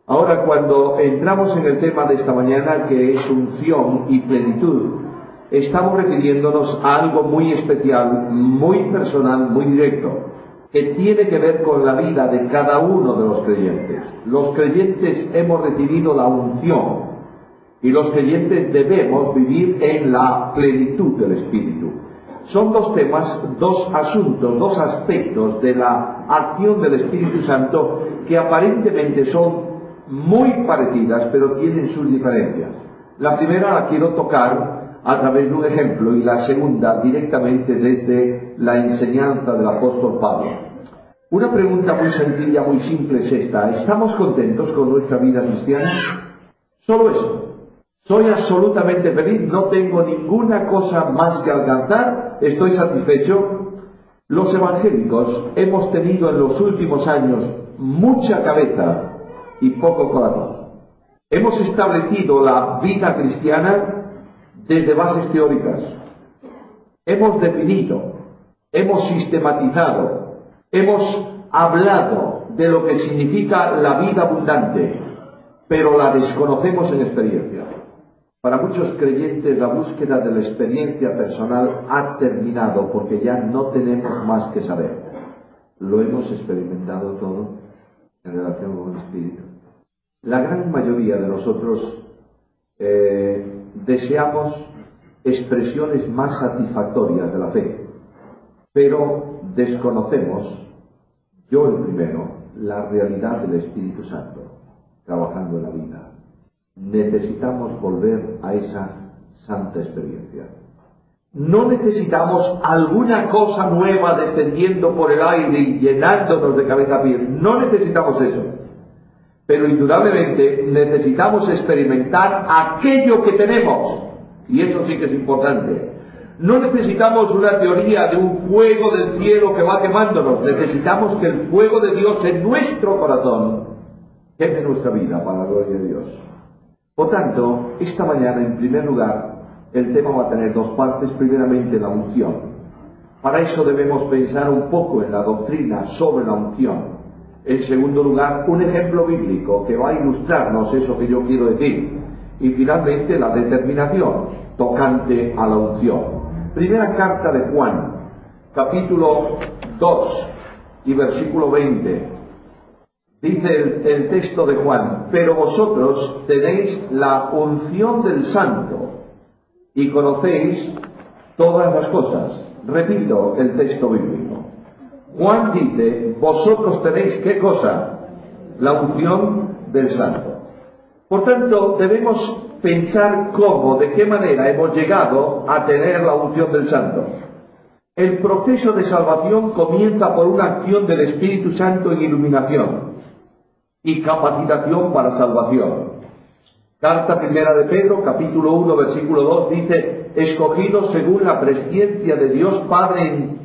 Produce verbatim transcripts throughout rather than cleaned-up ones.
Ahora, cuando entramos en el tema de esta mañana, que es unción y plenitud, estamos refiriéndonos a algo muy especial, muy personal, muy directo, que tiene que ver con la vida de cada uno de los creyentes. Los creyentes hemos recibido la unción y los creyentes debemos vivir en la plenitud del Espíritu. Son dos temas, dos asuntos, dos aspectos de la acción del Espíritu Santo que aparentemente son muy parecidas, pero tienen sus diferencias. La primera la quiero tocar a través de un ejemplo y la segunda directamente desde la enseñanza del apóstol Pablo. Una pregunta muy sencilla, muy simple es esta: ¿estamos contentos con nuestra vida cristiana? Solo eso. Soy absolutamente feliz, no tengo ninguna cosa más que alcanzar, estoy satisfecho. Los evangélicos hemos tenido en los últimos años mucha cabeza y poco corazón. Hemos establecido la vida cristiana desde bases teóricas. Hemos definido, hemos sistematizado, hemos hablado de lo que significa la vida abundante, pero la desconocemos en experiencia. Para muchos creyentes la búsqueda de la experiencia personal ha terminado porque ya no tenemos más que saber. Lo hemos experimentado todo en relación con el Espíritu. La gran mayoría de nosotros eh, deseamos expresiones más satisfactorias de la fe, pero desconocemos, yo el primero, la realidad del Espíritu Santo trabajando en la vida. Necesitamos volver a esa santa experiencia. No necesitamos alguna cosa nueva descendiendo por el aire y llenándonos de cabeza a pie. No necesitamos eso. Pero indudablemente necesitamos experimentar aquello que tenemos. Y eso sí que es importante. No necesitamos una teoría de un fuego del cielo que va quemándonos. Necesitamos que el fuego de Dios en nuestro corazón queme nuestra vida para la gloria de Dios. Por tanto, esta mañana, en primer lugar, el tema va a tener dos partes. Primeramente, la unción. Para eso debemos pensar un poco en la doctrina sobre la unción. En segundo lugar, un ejemplo bíblico que va a ilustrarnos eso que yo quiero decir. Y finalmente, la determinación tocante a la unción. Primera carta de Juan, capítulo dos y versículo veinte. Dice el, el texto de Juan: pero vosotros tenéis la unción del Santo y conocéis todas las cosas. Repito el texto bíblico. Juan dice: vosotros tenéis ¿qué cosa? La unción del Santo. Por tanto, debemos pensar cómo, de qué manera hemos llegado a tener la unción del Santo. El proceso de salvación comienza por una acción del Espíritu Santo en iluminación y capacitación para salvación. Carta primera de Pedro, capítulo uno, versículo dos, dice: escogidos según la presciencia de Dios Padre en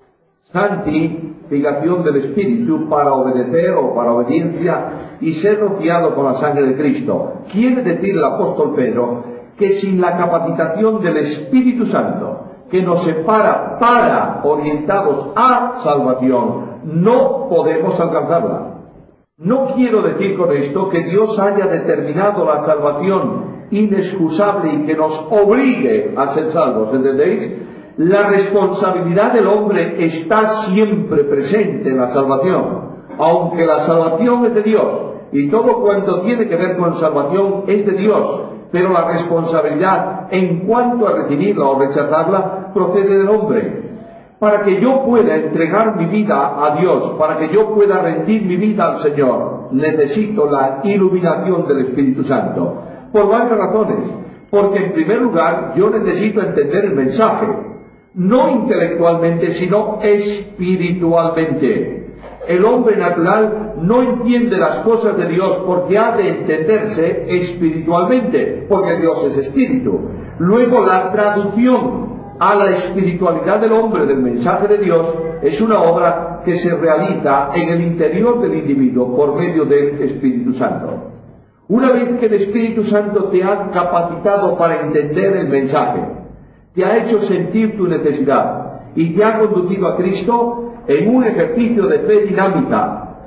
santificación del Espíritu para obedecer o para obediencia y ser rociado con la sangre de Cristo. Quiere decir el apóstol Pedro que sin la capacitación del Espíritu Santo, que nos separa para orientados a salvación, no podemos alcanzarla. No quiero decir con esto que Dios haya determinado la salvación inexcusable y que nos obligue a ser salvos, ¿entendéis? La responsabilidad del hombre está siempre presente en la salvación, aunque la salvación es de Dios y todo cuanto tiene que ver con salvación es de Dios, pero la responsabilidad en cuanto a recibirla o rechazarla procede del hombre. Para que yo pueda entregar mi vida a Dios, para que yo pueda rendir mi vida al Señor, necesito la iluminación del Espíritu Santo. Por varias razones. Porque en primer lugar, yo necesito entender el mensaje. No intelectualmente, sino espiritualmente. El hombre natural no entiende las cosas de Dios porque ha de entenderse espiritualmente, porque Dios es espíritu. Luego, la traducción a la espiritualidad del hombre del mensaje de Dios es una obra que se realiza en el interior del individuo por medio del Espíritu Santo. Una vez que el Espíritu Santo te ha capacitado para entender el mensaje, te ha hecho sentir tu necesidad y te ha conducido a Cristo en un ejercicio de fe dinámica,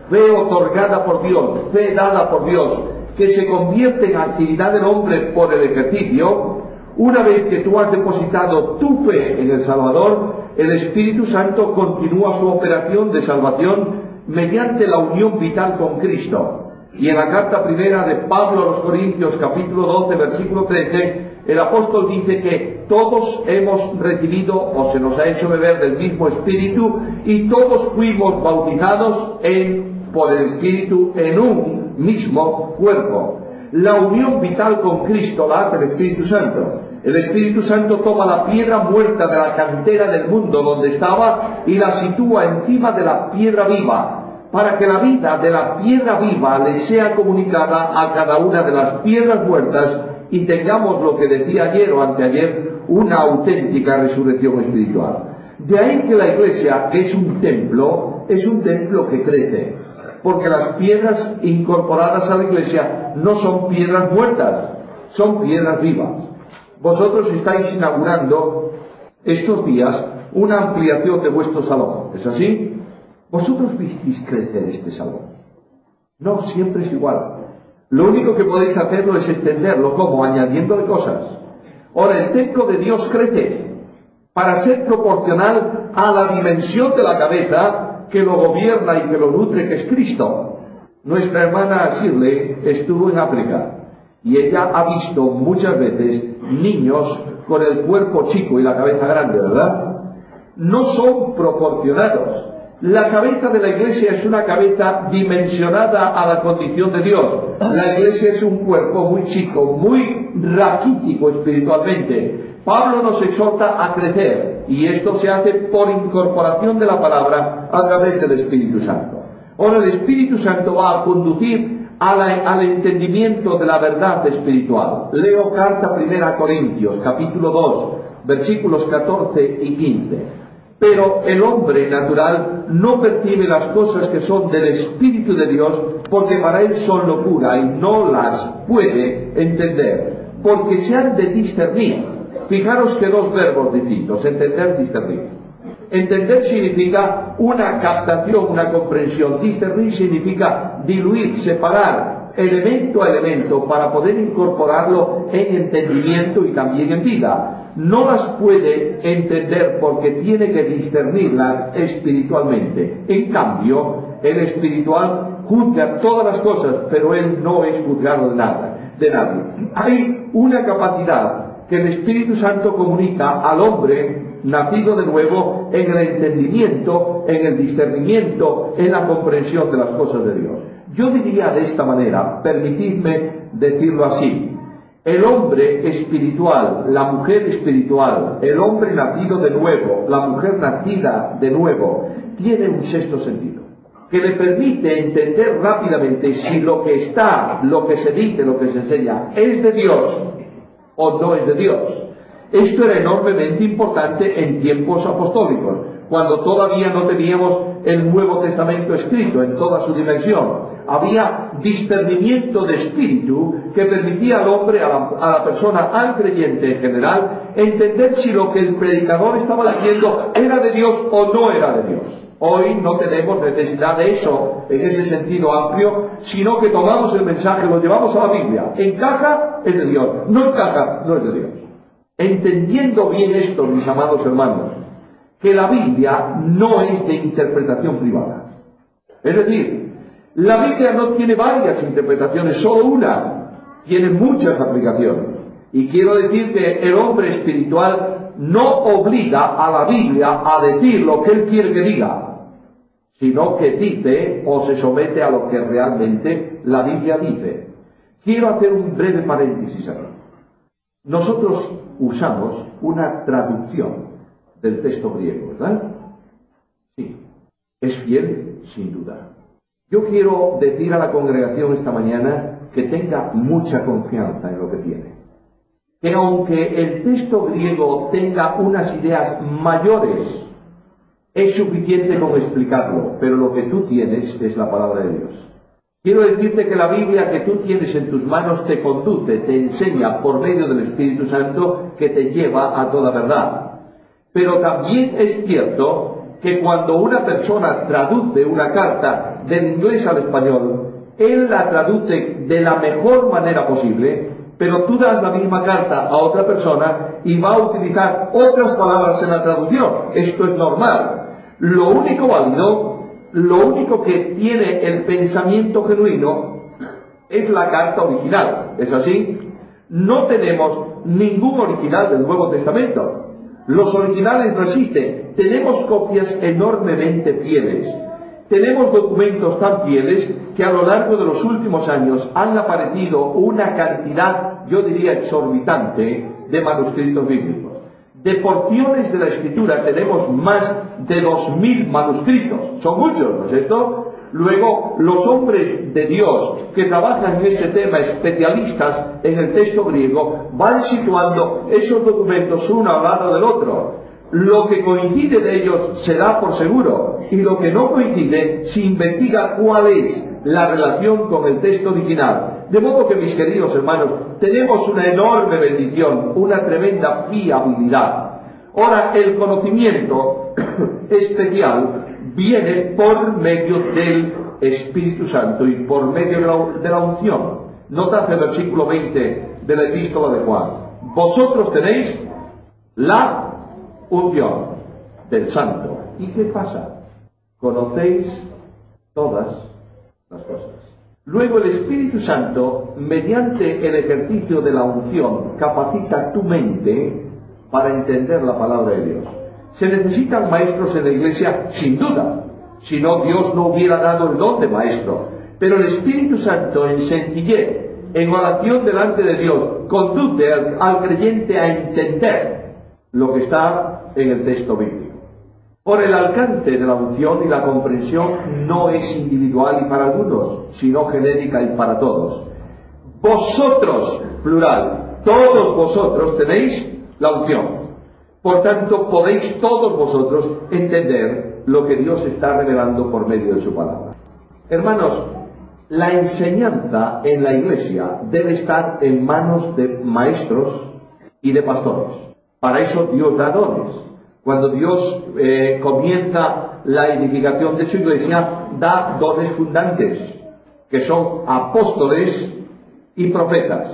fe otorgada por Dios, fe dada por Dios, que se convierte en actividad del hombre por el ejercicio. Una vez que tú has depositado tu fe en el Salvador, el Espíritu Santo continúa su operación de salvación mediante la unión vital con Cristo. Y en la carta primera de Pablo a los Corintios, capítulo doce, versículo trece, el apóstol dice que todos hemos recibido o se nos ha hecho beber del mismo Espíritu y todos fuimos bautizados en, por el Espíritu en un mismo cuerpo. La unión vital con Cristo la hace el Espíritu Santo. El Espíritu Santo toma la piedra muerta de la cantera del mundo donde estaba y la sitúa encima de la piedra viva, para que la vida de la piedra viva le sea comunicada a cada una de las piedras muertas y tengamos lo que decía ayer o anteayer, una auténtica resurrección espiritual. De ahí que la iglesia, que es un templo, es un templo que crece, porque las piedras incorporadas a la iglesia no son piedras muertas, son piedras vivas. Vosotros estáis inaugurando estos días una ampliación de vuestro salón, ¿es así? Vosotros visteis crecer este salón. No, siempre es igual. Lo único que podéis hacerlo es extenderlo. ¿Cómo? Añadiéndole cosas. Ahora, el templo de Dios crece para ser proporcional a la dimensión de la cabeza que lo gobierna y que lo nutre, que es Cristo. Nuestra hermana Shirley estuvo en África y ella ha visto muchas veces niños con el cuerpo chico y la cabeza grande, ¿verdad? No son proporcionados. La cabeza de la iglesia es una cabeza dimensionada a la condición de Dios. La iglesia es un cuerpo muy chico, muy raquítico espiritualmente. Pablo nos exhorta a crecer, y esto se hace por incorporación de la palabra a través del Espíritu Santo. Ahora el Espíritu Santo va a conducir a la, al entendimiento de la verdad espiritual. Leo carta primera a Corintios, capítulo dos, versículos catorce y quince. Pero el hombre natural no percibe las cosas que son del Espíritu de Dios, porque para él son locura y no las puede entender, porque se han de discernir. Fijaros que dos verbos distintos, entender, discernir. Entender significa una captación, una comprensión. Discernir significa diluir, separar elemento a elemento para poder incorporarlo en entendimiento y también en vida. No las puede entender porque tiene que discernirlas espiritualmente. En cambio, el espiritual juzga todas las cosas, pero él no es juzgado de nada, de nadie. Hay una capacidad que el Espíritu Santo comunica al hombre nacido de nuevo en el entendimiento, en el discernimiento, en la comprensión de las cosas de Dios. Yo diría de esta manera, permitidme decirlo así: el hombre espiritual, la mujer espiritual, el hombre nacido de nuevo, la mujer nacida de nuevo, tiene un sexto sentido, que le permite entender rápidamente si lo que está, lo que se dice, lo que se enseña, es de Dios o no es de Dios. Esto era enormemente importante en tiempos apostólicos, cuando todavía no teníamos el Nuevo Testamento escrito en toda su dimensión. Había discernimiento de espíritu que permitía al hombre, a la, a la persona, al creyente en general, entender si lo que el predicador estaba diciendo era de Dios o no era de Dios. Hoy no tenemos necesidad de eso, en ese sentido amplio, sino que tomamos el mensaje, lo llevamos a la Biblia. Encaja, es de Dios. No encaja, no es de Dios. Entendiendo bien esto, mis amados hermanos, que la Biblia no es de interpretación privada. Es decir, la Biblia no tiene varias interpretaciones, solo una. Tiene muchas aplicaciones. Y quiero decir que el hombre espiritual no obliga a la Biblia a decir lo que él quiere que diga, sino que dice o se somete a lo que realmente la Biblia dice. Quiero hacer un breve paréntesis aquí. Nosotros usamos una traducción del texto griego, ¿verdad? Sí. ¿Es fiel? Sin duda. Yo quiero decir a la congregación esta mañana que tenga mucha confianza en lo que tiene. Que aunque el texto griego tenga unas ideas mayores, es suficiente con explicarlo, pero lo que tú tienes es la palabra de Dios. Quiero decirte que la Biblia que tú tienes en tus manos te conduce, te enseña por medio del Espíritu Santo, que te lleva a toda verdad. Pero también es cierto que cuando una persona traduce una carta del inglés al español, él la traduce de la mejor manera posible, pero tú das la misma carta a otra persona y va a utilizar otras palabras en la traducción. Esto es normal. Lo único válido, lo único que tiene el pensamiento genuino es la carta original. ¿Es así? No tenemos ningún original del Nuevo Testamento. Los originales no existen. Tenemos copias enormemente fieles. Tenemos documentos tan fieles que a lo largo de los últimos años han aparecido una cantidad, yo diría exorbitante, de manuscritos bíblicos. De porciones de la Escritura tenemos más de dos mil manuscritos. Son muchos, ¿no es cierto? Luego, los hombres de Dios que trabajan en este tema, especialistas en el texto griego, van situando esos documentos uno al lado del otro. Lo que coincide de ellos se da por seguro, y lo que no coincide se investiga cuál es la relación con el texto original. De modo que, mis queridos hermanos, tenemos una enorme bendición, una tremenda fiabilidad. Ahora, el conocimiento especial viene por medio del Espíritu Santo y por medio de la, de la unción. Notad el versículo veinte de la epístola de Juan. Vosotros tenéis la unción del Santo. ¿Y qué pasa? Conocéis todas las cosas. Luego el Espíritu Santo, mediante el ejercicio de la unción, capacita tu mente para entender la palabra de Dios. Se necesitan maestros en la iglesia, sin duda. Si no, Dios no hubiera dado el don de maestro. Pero el Espíritu Santo, en sencillez, en oración delante de Dios, conduce al, al creyente a entender lo que está en el texto bíblico. Por el alcance de la unción y la comprensión no es individual y para algunos, sino genérica y para todos. Vosotros, plural, todos vosotros tenéis la unción. Por tanto, podéis todos vosotros entender lo que Dios está revelando por medio de su palabra. Hermanos, la enseñanza en la iglesia debe estar en manos de maestros y de pastores. Para eso Dios da dones. Cuando Dios eh, comienza la edificación de su iglesia, da dones fundantes, que son apóstoles y profetas.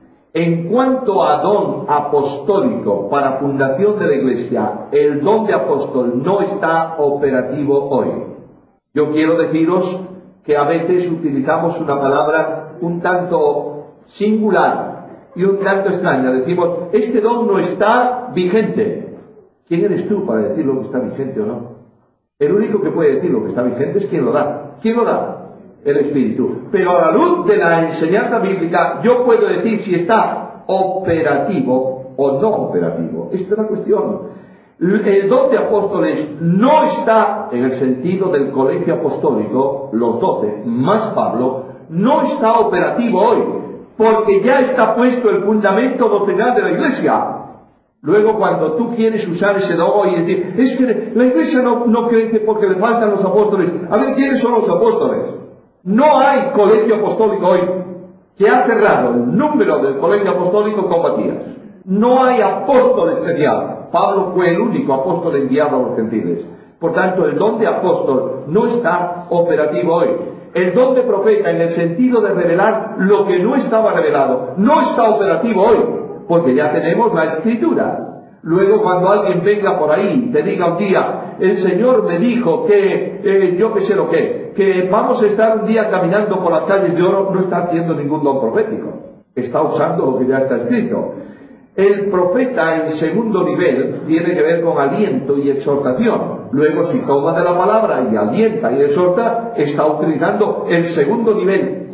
En cuanto a don apostólico para fundación de la iglesia, el don de apóstol no está operativo hoy. Yo quiero deciros que a veces utilizamos una palabra un tanto singular y un tanto extraña. Decimos, este don no está vigente. ¿Quién eres tú para decir lo que está vigente o no? El único que puede decir lo que está vigente es quien lo da. ¿Quién lo da? El Espíritu. Pero a la luz de la enseñanza bíblica, yo puedo decir si está operativo o no operativo. Esta es la cuestión. El don de apóstoles no está, en el sentido del colegio apostólico, los doce, más Pablo, no está operativo hoy, porque ya está puesto el fundamento doctrinal de la iglesia. Luego, cuando tú quieres usar ese don hoy y decir, es que la iglesia no, no crece porque le faltan los apóstoles. A ver, ¿quiénes son los apóstoles? No hay colegio apostólico hoy. Se ha cerrado el número del colegio apostólico con Matías. No hay apóstol especial. Pablo fue el único apóstol enviado a los gentiles. Por tanto, el don de apóstol no está operativo hoy. El don de profeta, en el sentido de revelar lo que no estaba revelado, no está operativo hoy, porque ya tenemos la Escritura. Luego, cuando alguien venga por ahí, te diga un día, el Señor me dijo que, eh, yo qué sé lo que, que vamos a estar un día caminando por las calles de oro, no está haciendo ningún don profético. Está usando lo que ya está escrito. El profeta en segundo nivel tiene que ver con aliento y exhortación. Luego, si toma de la palabra y alienta y exhorta, está utilizando el segundo nivel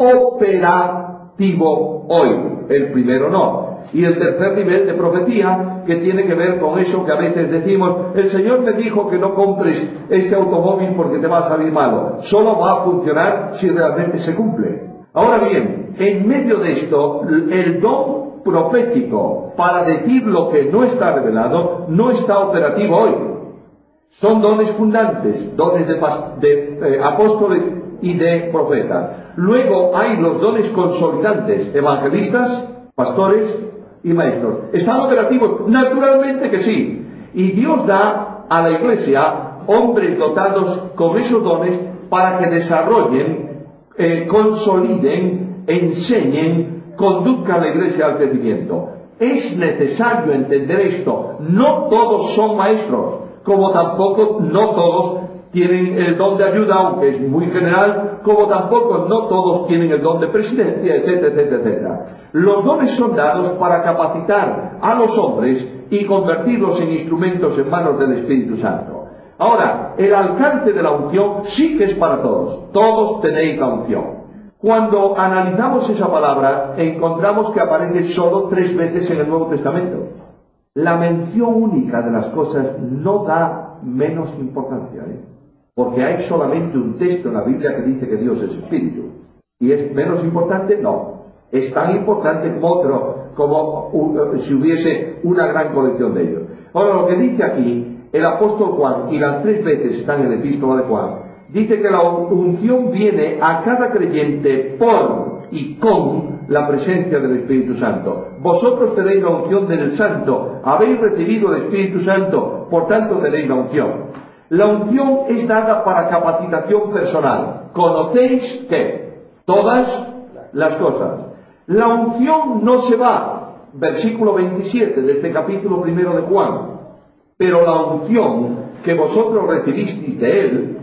operativo hoy. El primero no. Y el tercer nivel de profecía, que tiene que ver con eso que a veces decimos, el Señor me dijo que no compres este automóvil porque te va a salir malo. Solo va a funcionar si realmente se cumple. Ahora bien, en medio de esto, el don profético para decir lo que no está revelado no está operativo hoy. Son dones fundantes, dones de, de eh, apóstoles y de profetas. Luego hay los dones consolidantes, evangelistas, pastores y maestros. ¿Están operativos? Naturalmente que sí. Y Dios da a la iglesia hombres dotados con esos dones para que desarrollen, eh, consoliden, enseñen, conduzcan a la iglesia al crecimiento. Es necesario entender esto. No todos son maestros, como tampoco no todos tienen el don de ayuda, aunque es muy general, como tampoco no todos tienen el don de presidencia, etcétera, etcétera, etcétera. Los dones son dados para capacitar a los hombres y convertirlos en instrumentos en manos del Espíritu Santo. Ahora, el alcance de la unción sí que es para todos. Todos tenéis la unción. Cuando analizamos esa palabra, encontramos que aparece solo tres veces en el Nuevo Testamento. La mención única de las cosas no da menos importancia, ¿eh? Porque hay solamente un texto en la Biblia que dice que Dios es Espíritu. ¿Y es menos importante? No. Es tan importante como otro, como uh, si hubiese una gran colección de ellos. Ahora, lo que dice aquí el apóstol Juan, y las tres veces está en el epístola de Juan, dice que la unción viene a cada creyente por y con la presencia del Espíritu Santo. Vosotros tenéis la unción del Santo, habéis recibido el Espíritu Santo, por tanto tenéis la unción. La unción es dada para capacitación personal. ¿Conocéis qué? Todas las cosas. La unción no se va, versículo veintisiete de este capítulo primero de Juan, pero la unción que vosotros recibisteis de Él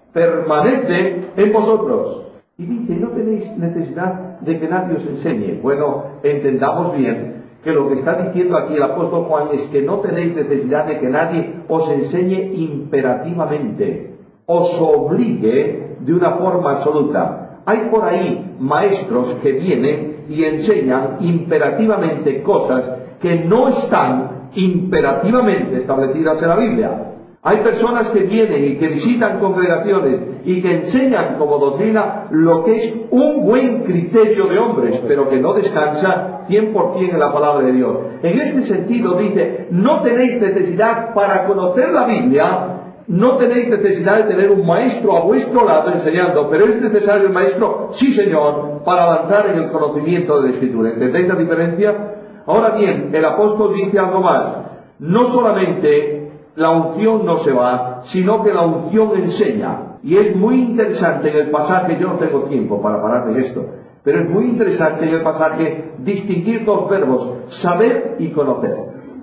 permanece en vosotros. Y dice, no tenéis necesidad de que nadie os enseñe. Bueno, entendamos bien que lo que está diciendo aquí el apóstol Juan es que no tenéis necesidad de que nadie os enseñe imperativamente, os obligue de una forma absoluta. Hay por ahí maestros que vienen y enseñan imperativamente cosas que no están imperativamente establecidas en la Biblia. Hay personas que vienen y que visitan congregaciones y que enseñan como doctrina lo que es un buen criterio de hombres, pero que no descansa cien por ciento en la palabra de Dios. En este sentido dice, no tenéis necesidad para conocer la Biblia, no tenéis necesidad de tener un maestro a vuestro lado enseñando, pero es necesario el maestro, sí señor, para avanzar en el conocimiento de la Escritura. ¿Entendéis la diferencia? Ahora bien, el apóstol dice algo más. No solamente la unción no se va, sino que la unción enseña. Y es muy interesante en el pasaje, yo no tengo tiempo para parar de esto, pero es muy interesante en el pasaje distinguir dos verbos, saber y conocer.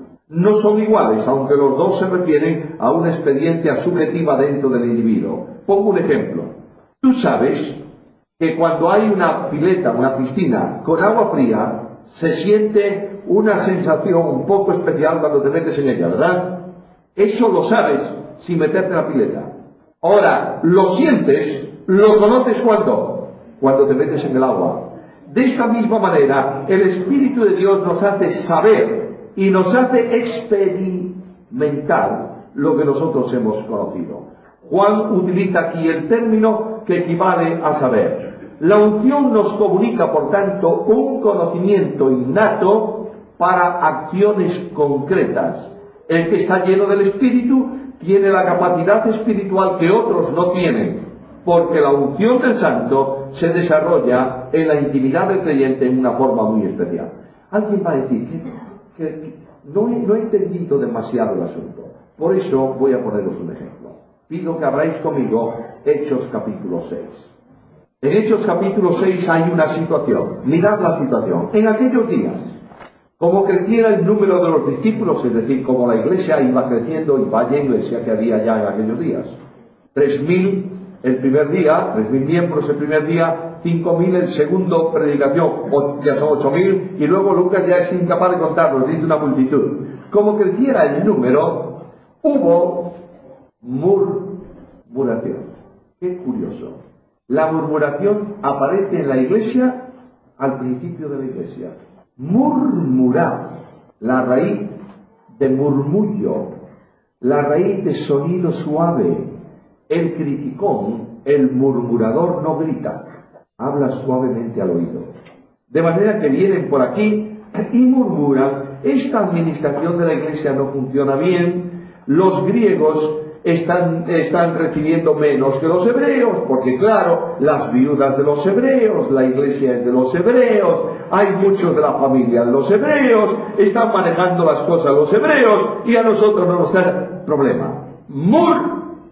No son iguales, aunque los dos se refieren a una experiencia subjetiva dentro del individuo. Pongo un ejemplo. Tú sabes que cuando hay una pileta, una piscina con agua fría, se siente una sensación un poco especial cuando te metes en ella, ¿verdad? Eso lo sabes sin meterte en la pileta. Ahora, lo sientes, lo conoces cuando, cuando te metes en el agua. De esta misma manera, el Espíritu de Dios nos hace saber y nos hace experimentar lo que nosotros hemos conocido. Juan utiliza aquí el término que equivale a saber. La unción nos comunica, por tanto, un conocimiento innato para acciones concretas. El que está lleno del Espíritu tiene la capacidad espiritual que otros no tienen, porque la unción del Santo se desarrolla en la intimidad del creyente en una forma muy especial. Alguien va a decir que, que, que no, he, no he entendido demasiado el asunto. Por eso voy a poneros un ejemplo. Pido que abráis conmigo Hechos capítulo seis. En Hechos capítulo seis hay una situación. Mirad la situación. En aquellos días, como creciera el número de los discípulos, es decir, como la iglesia iba creciendo y vaya iglesia que había ya en aquellos días. Tres mil el primer día, tres mil miembros el primer día, cinco mil el segundo predicación, o ya son ocho mil, y luego Lucas ya es incapaz de contarlos, dice una multitud. Como creciera el número, hubo murmuración. Qué curioso. La murmuración aparece en la iglesia al principio de la iglesia. Murmurar, la raíz de murmullo, la raíz de sonido suave. El criticón, el murmurador no grita, habla suavemente al oído. De manera que vienen por aquí y murmuran, esta administración de la iglesia no funciona bien, los griegos están, están recibiendo menos que los hebreos, porque claro, las viudas de los hebreos, la iglesia es de los hebreos, hay muchos de la familia de los hebreos, están manejando las cosas los hebreos y a nosotros no nos da problema. Murmuración.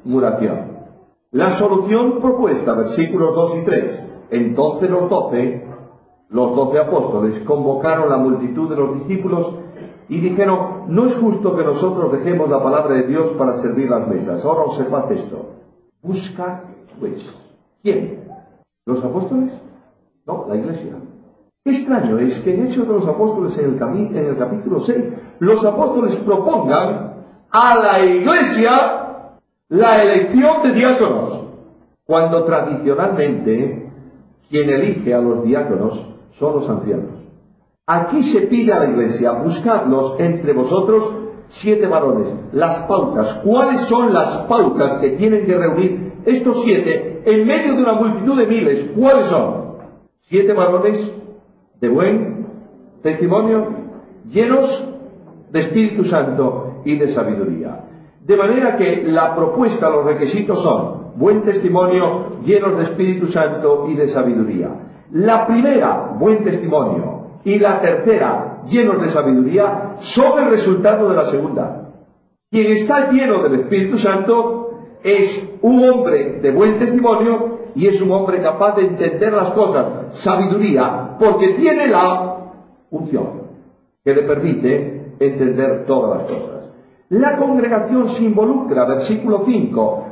muración. La solución propuesta, versículos dos y tres. Entonces los doce, los doce apóstoles, convocaron la multitud de los discípulos y dijeron, no es justo que nosotros dejemos la palabra de Dios para servir las mesas. Ahora observad esto. Busca, pues, ¿quién? ¿Los apóstoles? No, la iglesia. Qué extraño es que en Hechos de los Apóstoles, en el, cami- en el capítulo seis, los apóstoles propongan a la iglesia la elección de diáconos, cuando tradicionalmente quien elige a los diáconos son los ancianos. Aquí se pide a la iglesia, buscadlos entre vosotros siete varones. Las pautas, ¿cuáles son las pautas que tienen que reunir estos siete en medio de una multitud de miles? ¿Cuáles son? Siete varones de buen testimonio, llenos de Espíritu Santo y de sabiduría. De manera que la propuesta, los requisitos son buen testimonio, llenos de Espíritu Santo y de sabiduría. La primera, buen testimonio, y la tercera, llenos de sabiduría, son el resultado de la segunda. Quien está lleno del Espíritu Santo es un hombre de buen testimonio y es un hombre capaz de entender las cosas, sabiduría, porque tiene la unción que le permite entender todas las cosas. La congregación se involucra, versículo cinco,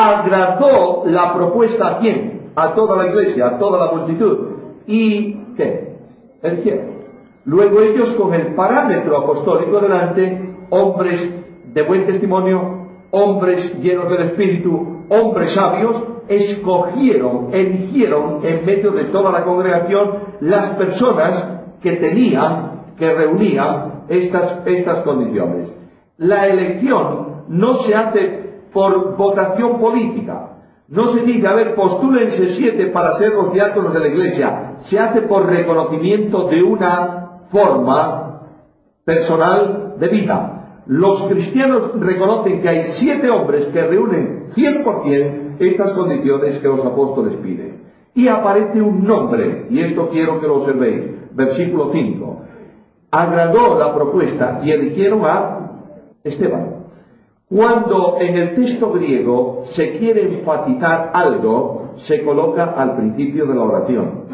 agradó la propuesta ¿a quién? A toda la iglesia, a toda la multitud. ¿Y qué? El cielo. Luego ellos, con el parámetro apostólico delante, hombres de buen testimonio, hombres llenos del Espíritu, hombres sabios, escogieron, eligieron en medio de toda la congregación las personas que tenían, que reunían estas, estas condiciones. La elección no se hace por votación política. No se dice, a ver, postúlense siete para ser los diáconos de la iglesia. Se hace por reconocimiento de una forma personal de vida. Los cristianos reconocen que hay siete hombres que reúnen cien por ciento estas condiciones que los apóstoles piden. Y aparece un nombre, y esto quiero que lo observéis. Versículo cinco. Agradó la propuesta y eligieron a Esteban. Cuando en el texto griego se quiere enfatizar algo, se coloca al principio de la oración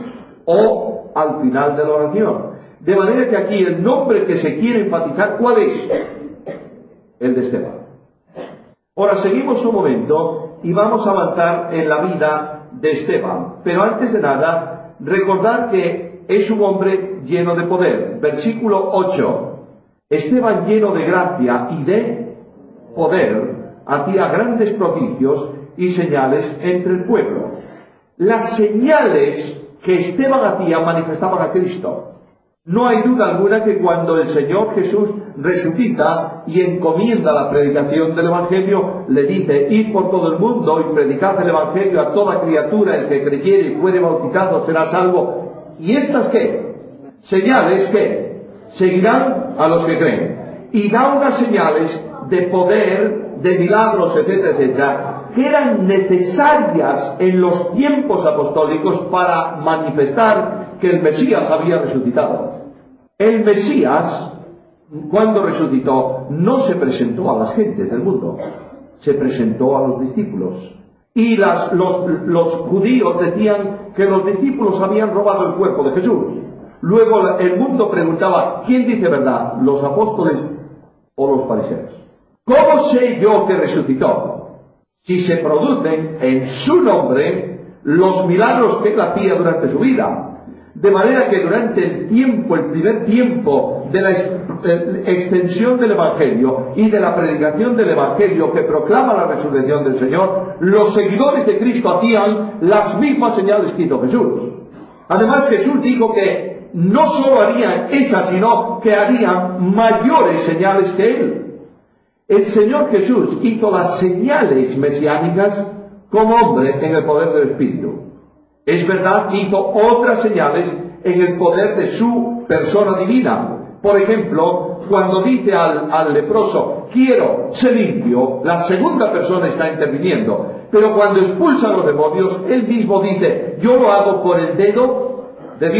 o al final de la oración. De manera que aquí el nombre que se quiere enfatizar, ¿cuál es? El de Esteban. Ahora seguimos un momento y vamos a avanzar en la vida de Esteban. Pero antes de nada, recordad que es un hombre lleno de poder. Versículo ocho. Esteban, lleno de gracia y de poder, hacía grandes prodigios y señales entre el pueblo. Las señales que Esteban hacía manifestaban a Cristo. No hay duda alguna que cuando el Señor Jesús resucita y encomienda la predicación del Evangelio, le dice, id por todo el mundo y predicad el Evangelio a toda criatura, el que creyere y fuere bautizado será salvo. ¿Y estas qué? Señales que seguirán a los que creen. Y da unas señales de poder, de milagros, etcétera, etcétera, que eran necesarias en los tiempos apostólicos para manifestar que el Mesías había resucitado. El Mesías, cuando resucitó, no se presentó a las gentes del mundo, se presentó a los discípulos. Y las, los, los judíos decían que los discípulos habían robado el cuerpo de Jesús. Luego el mundo preguntaba, ¿quién dice verdad? ¿Los apóstoles o los fariseos? ¿Cómo sé yo que resucitó? Si se producen en su nombre los milagros que él hacía durante su vida. De manera que durante el tiempo, el primer tiempo de la extensión del Evangelio y de la predicación del Evangelio que proclama la resurrección del Señor, los seguidores de Cristo hacían las mismas señales que hizo Jesús. Además, Jesús dijo que no solo harían esas, sino que harían mayores señales que Él. El Señor Jesús hizo las señales mesiánicas como hombre en el poder del Espíritu. Es verdad que hizo otras señales en el poder de su persona divina. Por ejemplo, cuando dice al, al leproso, quiero, sé limpio, la segunda persona está interviniendo. Pero cuando expulsa a los demonios, él mismo dice, yo lo hago por el dedo de Dios.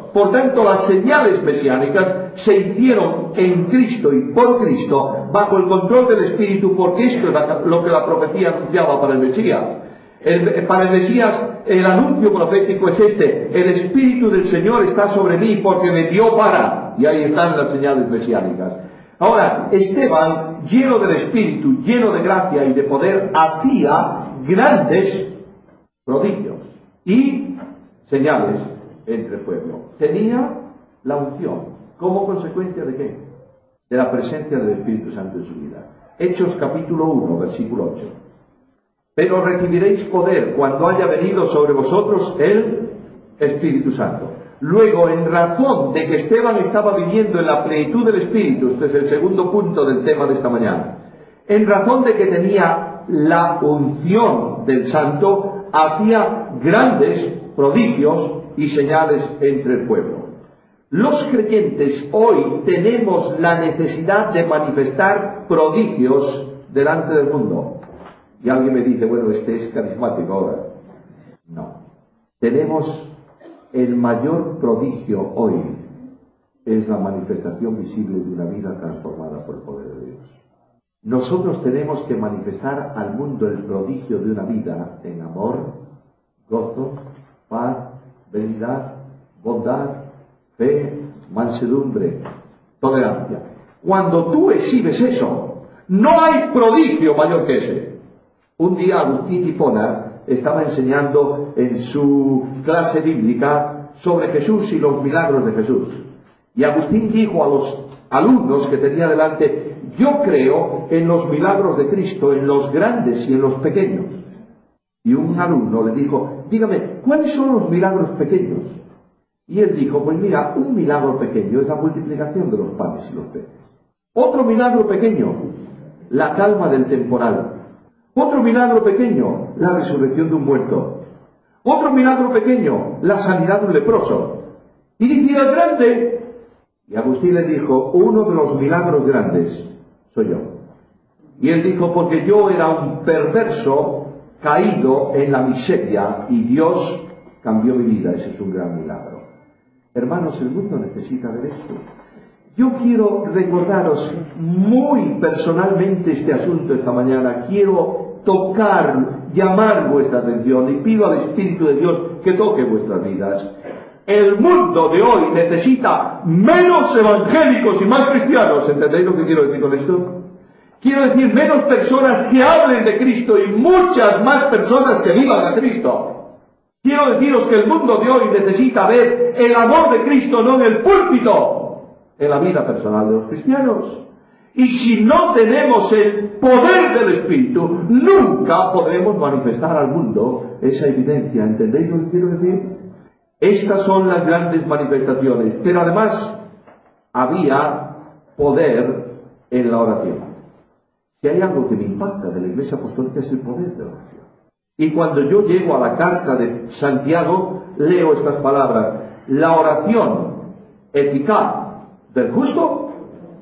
Por tanto, las señales mesiánicas se hicieron en Cristo y por Cristo, bajo el control del Espíritu, porque esto es lo que la profecía anunciaba para el Mesías. El, para el Mesías, el anuncio profético es este: el Espíritu del Señor está sobre mí porque me dio para... Y ahí están las señales mesiánicas. Ahora, Esteban, lleno del Espíritu, lleno de gracia y de poder, hacía grandes prodigios y señales entre el pueblo. Tenía la unción. ¿Como consecuencia de qué? De la presencia del Espíritu Santo en su vida. Hechos capítulo uno, versículo ocho. Pero recibiréis poder cuando haya venido sobre vosotros el Espíritu Santo. Luego, en razón de que Esteban estaba viviendo en la plenitud del Espíritu, este es el segundo punto del tema de esta mañana, en razón de que tenía la unción del Santo, hacía grandes prodigios y señales entre el pueblo. Los creyentes hoy tenemos la necesidad de manifestar prodigios delante del mundo. Y alguien me dice, bueno, este es carismático ahora. No. Tenemos el mayor prodigio hoy, es la manifestación visible de una vida transformada por el poder de Dios. Nosotros tenemos que manifestar al mundo el prodigio de una vida en amor, gozo, paz, benignidad, bondad, fe, mansedumbre, tolerancia. Cuando tú exhibes eso, no hay prodigio mayor que ese. Un día Agustín Hipona estaba enseñando en su clase bíblica sobre Jesús y los milagros de Jesús. Y Agustín dijo a los alumnos que tenía delante: yo creo en los milagros de Cristo, en los grandes y en los pequeños. Y un alumno le dijo: dígame, ¿cuáles son los milagros pequeños? Y él dijo: pues mira, un milagro pequeño es la multiplicación de los panes y los peces. Otro milagro pequeño, la calma del temporal. Otro milagro pequeño, la resurrección de un muerto. Otro milagro pequeño, la sanidad de un leproso. Y dice: el grande. Y Agustín le dijo: uno de los milagros grandes soy yo. Y él dijo: porque yo era un perverso caído en la miseria y Dios cambió mi vida. Ese es un gran milagro. Hermanos, el mundo necesita ver esto. Yo quiero recordaros muy personalmente este asunto esta mañana. Quiero tocar, llamar vuestra atención y pido al Espíritu de Dios que toque vuestras vidas. El mundo de hoy necesita menos evangélicos y más cristianos. ¿Entendéis lo que quiero decir con esto? Quiero decir menos personas que hablen de Cristo y muchas más personas que vivan a Cristo. Quiero deciros que el mundo de hoy necesita ver el amor de Cristo no en el púlpito, en la vida personal de los cristianos. Y si no tenemos el poder del Espíritu, nunca podremos manifestar al mundo esa evidencia. ¿Entendéis lo que quiero decir? Estas son las grandes manifestaciones. Pero además había poder en la oración. Si hay algo que me impacta de la Iglesia Apostólica es el poder de la oración. Y cuando yo llego a la carta de Santiago, leo estas palabras: la oración eficaz del justo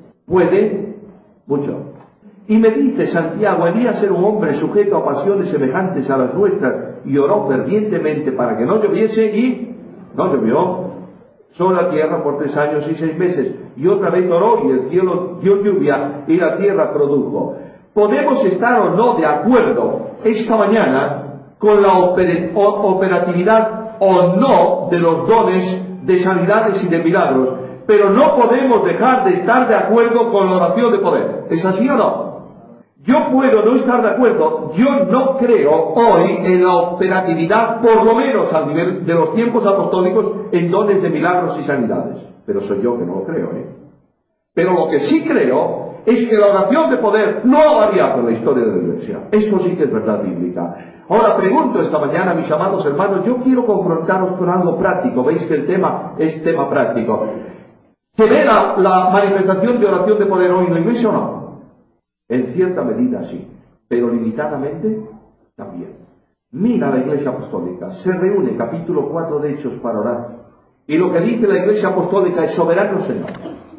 puede mucho. Y me dice Santiago: Elías era un hombre sujeto a pasiones semejantes a las nuestras, y oró fervientemente para que no lloviese, y no llovió sobre la tierra por tres años y seis meses. Y otra vez oró, y el cielo dio lluvia, y la tierra produjo. Podemos estar o no de acuerdo esta mañana con la oper- operatividad o no de los dones de sanidades y de milagros, pero no podemos dejar de estar de acuerdo con la oración de poder. ¿Es así o no? Yo puedo no estar de acuerdo. Yo no creo hoy en la operatividad, por lo menos al nivel de los tiempos apostólicos, en dones de milagros y sanidades. Pero soy yo que no lo creo, ¿eh? Pero lo que sí creo es que la oración de poder no ha variado en la historia de la Iglesia. Esto sí que es verdad bíblica. Ahora pregunto esta mañana, mis amados hermanos, yo quiero confrontaros con algo práctico. Veis que el tema es tema práctico. ¿Se ve la, la manifestación de oración de poder hoy en la Iglesia o no? En cierta medida sí, pero limitadamente también. Mira la Iglesia Apostólica, se reúne capítulo cuatro de Hechos para orar. Y lo que dice la Iglesia Apostólica es: soberano Señor.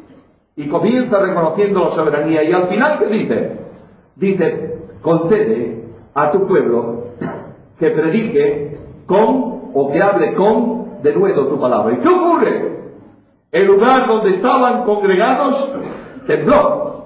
Y comienza reconociendo la soberanía. Y al final, ¿qué dice? Dice: concede a tu pueblo que predique con, o que hable con denuedo tu palabra. ¿Y qué ocurre? El lugar donde estaban congregados tembló,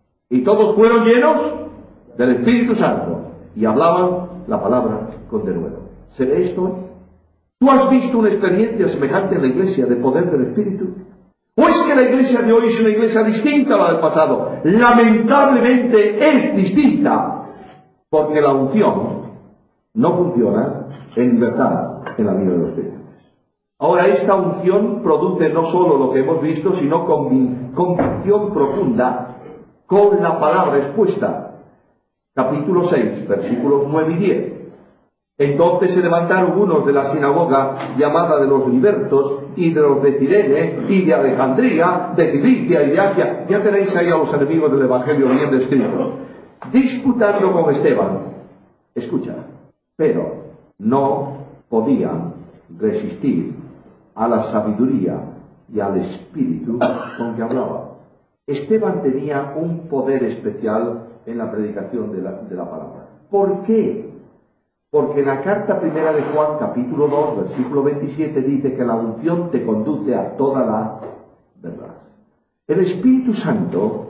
y todos fueron llenos del Espíritu Santo, y hablaban la palabra con denuedo. ¿Se ve esto hoy? ¿Tú has visto una experiencia semejante en la iglesia de poder del Espíritu? ¿O es que la iglesia de hoy es una iglesia distinta a la del pasado? Lamentablemente es distinta, porque la unción no funciona en libertad en la vida de los creyentes. Ahora, esta unción produce no solo lo que hemos visto, sino convic- convicción profunda con la palabra expuesta. Capítulo seis, versículos nueve y diez. Entonces se levantaron unos de la sinagoga llamada de los libertos, y de los de Cirene, y de Alejandría, de Cilicia y de Asia. Ya tenéis ahí a los enemigos del Evangelio bien descritos, disputando con Esteban. Escucha, pero no podían resistir a la sabiduría y al espíritu con que hablaba. Esteban tenía un poder especial en la predicación de la, de la palabra. ¿Por qué? Porque en la carta primera de Juan, capítulo dos, versículo veintisiete, dice que la unción te conduce a toda la verdad. El Espíritu Santo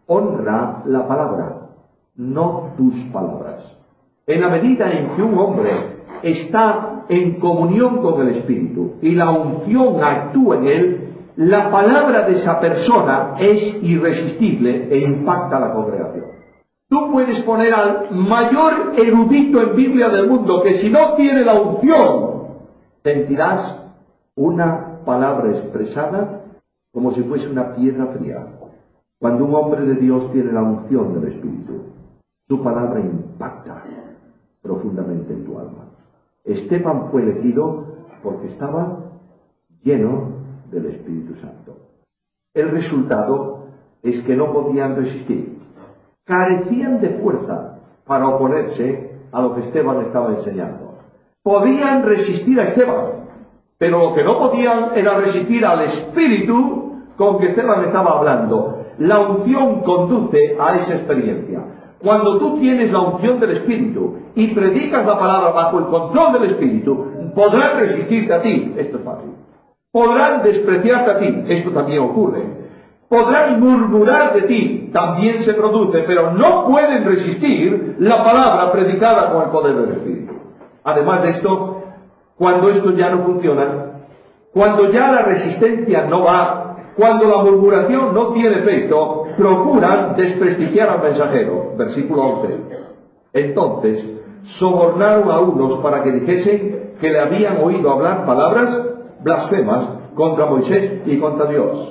honra la palabra, no tus palabras. En la medida en que un hombre está en comunión con el Espíritu y la unción actúa en él, la palabra de esa persona es irresistible e impacta a la congregación. Tú puedes poner al mayor erudito en Biblia del mundo, que si no tiene la unción, sentirás una palabra expresada como si fuese una piedra fría. Cuando un hombre de Dios tiene la unción del Espíritu, su palabra impacta profundamente en tu alma. Esteban fue elegido porque estaba lleno del Espíritu Santo. El resultado es que no podían resistir. Carecían de fuerza para oponerse a lo que Esteban estaba enseñando. Podían resistir a Esteban, pero lo que no podían era resistir al espíritu con que Esteban estaba hablando. La unción conduce a esa experiencia. Cuando tú tienes la unción del Espíritu y predicas la palabra bajo el control del Espíritu, podrán resistirte a ti. Esto es fácil. Podrán despreciarte a ti. Esto también ocurre. Podrán murmurar de ti, también se produce, pero no pueden resistir la palabra predicada con el poder del Espíritu. Además de esto, cuando esto ya no funciona, cuando ya la resistencia no va, cuando la murmuración no tiene efecto, procuran desprestigiar al mensajero. Versículo once. Entonces, sobornaron a unos para que dijesen que le habían oído hablar palabras blasfemas contra Moisés y contra Dios.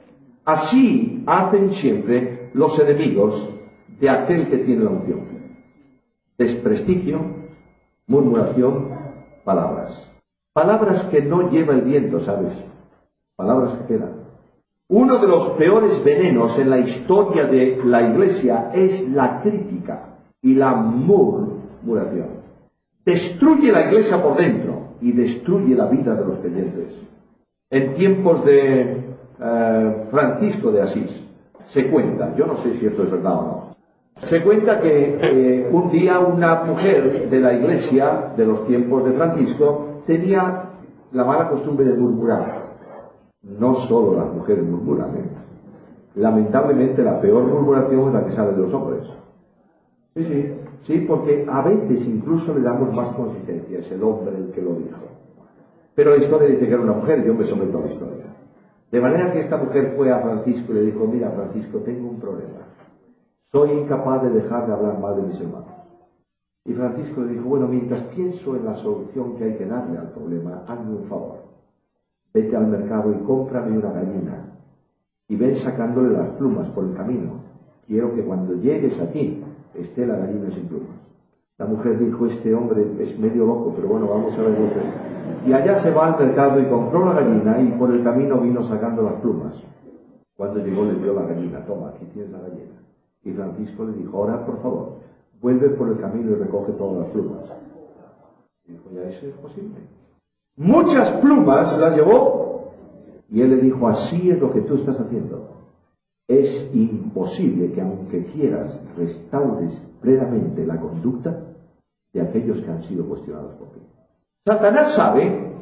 Así hacen siempre los enemigos de aquel que tiene la unción. Desprestigio, murmuración, palabras. Palabras que no lleva el viento, ¿sabes? Palabras que quedan. Uno de los peores venenos en la historia de la Iglesia es la crítica y la murmuración. Destruye la Iglesia por dentro y destruye la vida de los creyentes. En tiempos de Uh, Francisco de Asís, se cuenta, yo no sé si esto es verdad o no, se cuenta que eh, un día una mujer de la iglesia de los tiempos de Francisco tenía la mala costumbre de murmurar. No solo las mujeres murmuran, ¿eh? Lamentablemente la peor murmuración es la que sale de los hombres. Sí, sí, sí, porque a veces incluso le damos más consistencia, es el hombre el que lo dijo. Pero la historia dice que era una mujer, yo me someto a la historia. De manera que esta mujer fue a Francisco y le dijo: mira, Francisco, tengo un problema. Soy incapaz de dejar de hablar mal de mis hermanos. Y Francisco le dijo: bueno, mientras pienso en la solución que hay que darle al problema, hazme un favor. Vete al mercado y cómprame una gallina. Y ven sacándole las plumas por el camino. Quiero que cuando llegues aquí esté la gallina sin plumas. La mujer dijo: este hombre es medio loco, pero bueno, vamos a ver lo que... Y allá se va al mercado y compró la gallina, y por el camino vino sacando las plumas. Cuando llegó le dio la gallina: toma, aquí tienes la gallina. Y Francisco le dijo: ahora, por favor, vuelve por el camino y recoge todas las plumas. Y dijo: ya eso es posible. Muchas plumas las llevó, y él le dijo: así es lo que tú estás haciendo. Es imposible que, aunque quieras, restaures plenamente la conducta de aquellos que han sido cuestionados por ti. Satanás sabe